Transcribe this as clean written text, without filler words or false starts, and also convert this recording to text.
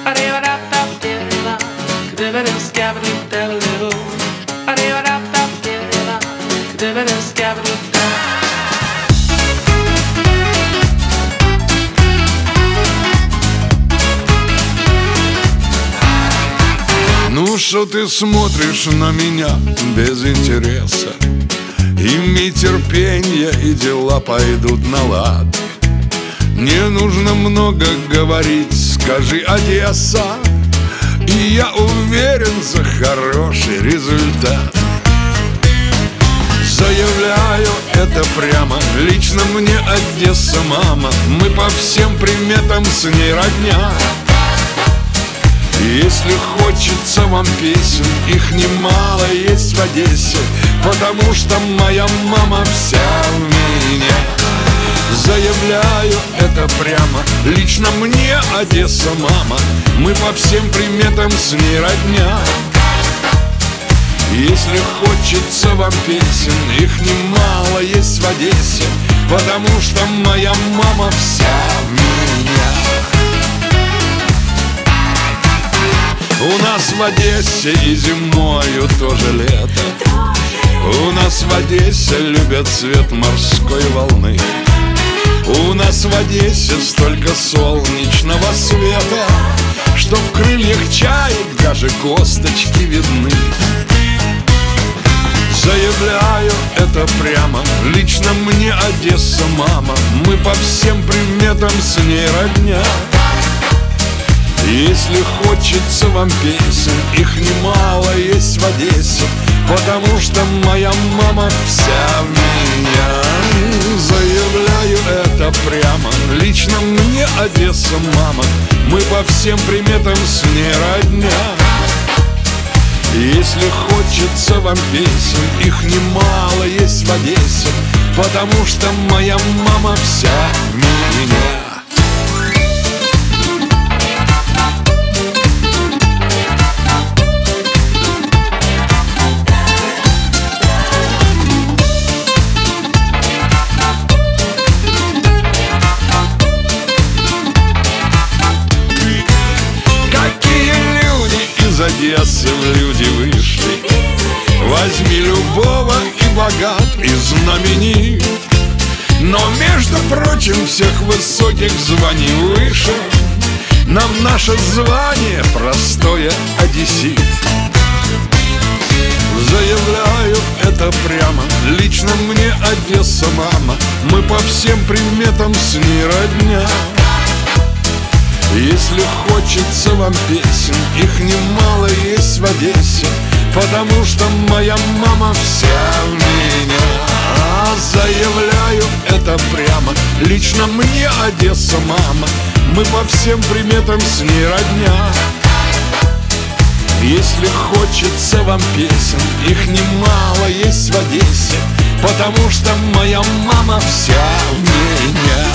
Ну что ты смотришь на меня без интереса? Имей терпенье, и дела пойдут на лад. Не нужно много говорить, скажи Одесса, и я уверен за хороший результат. Заявляю это прямо, лично мне Одесса мама. Мы по всем приметам с ней родня. Если хочется вам песен, их немало есть в Одессе, потому что моя мама вся в меня. Заявляю это прямо, лично мне Одесса мама. Мы по всем приметам с ней родня. Если хочется вам песен, их немало есть в Одессе, потому что моя мама вся в меня. У нас в Одессе и зимою тоже лето. У нас в Одессе любят цвет морской волны. У нас в Одессе столько солнечного света, что в крыльях чаек даже косточки видны. Заявляю это прямо, лично мне Одесса мама. Мы по всем приметам с ней родня. Если хочется вам песен, их немало есть в Одессе, потому что моя мама вся в меня. Заявляю это прямо, лично мне Одесса мама. Мы по всем приметам с ней родня. Если хочется вам песен, их немало есть в Одессе, потому что моя мама вся в меня. Из Одессы в люди вышли. Возьми любого, и богат, и знаменит, но, между прочим, всех высоких званий выше нам наше звание простое одессит. Заявляю это прямо, лично мне Одесса мама. Мы по всем приметам с ней родня. Если хочется вам песен, их немало есть в Одессе, потому что моя мама вся в меня. Заявляю это прямо, лично мне Одесса мама. Мы по всем приметам с ней родня. Если хочется вам песен, их немало есть в Одессе, потому что моя мама вся в меня.